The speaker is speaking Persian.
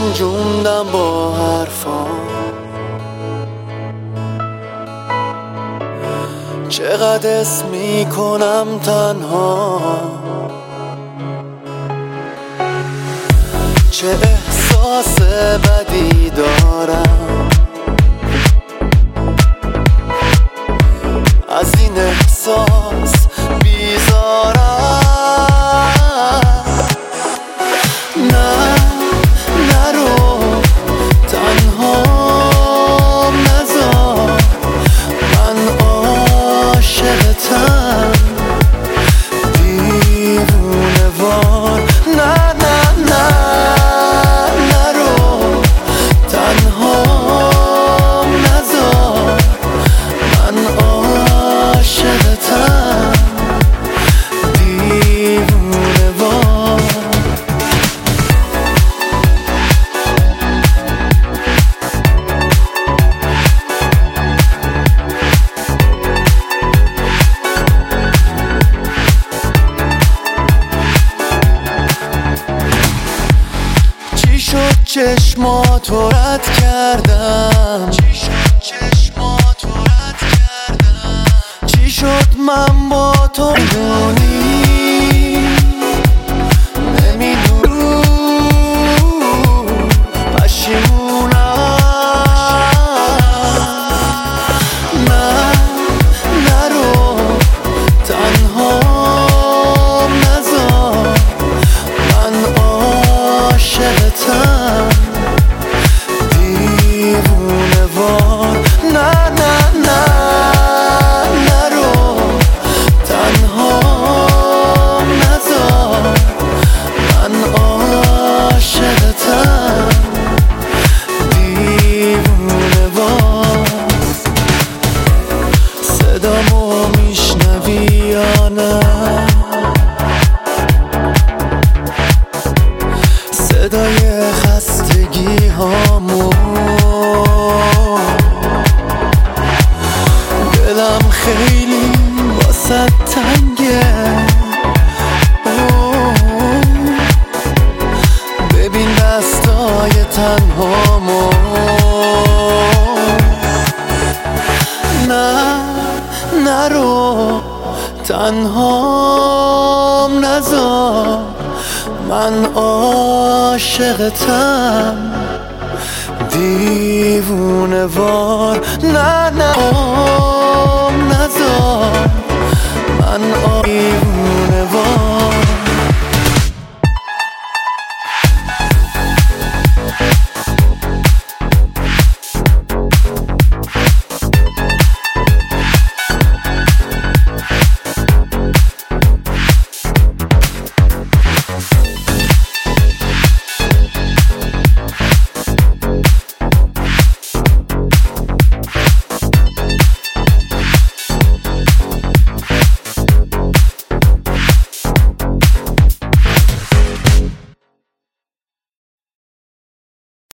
رنجوندم با حرفام، چقدر اسم میکنم تنها، چه احساس بدی دارم از این احساس بیزارم. نه نرو تنهام نذار، من عاشقتم دیوونه وار. نه نه نه نرو تنهام نذار، من عاشقتم دیوونه وار. چی شد چشماتو رد کردم، چی شد چشماتو رد کردم، چی شد من با تو میدونی نمیدونی پشیمونم. نه نرو تنهام نذار، من عاشقتم دیوونه وار. نه نه نه نرو تنهام نذار، من عاشقتم دیوونه وار. صدامو میشنوی یا نه؟ صدای خستگی هامو، دلم خیلی واسه تنگه. ببین دستای تنهامو. نه نرو تنهام نذار، من عاشقتم دیوونه وار. نه نه نذار، من دیوونه وار.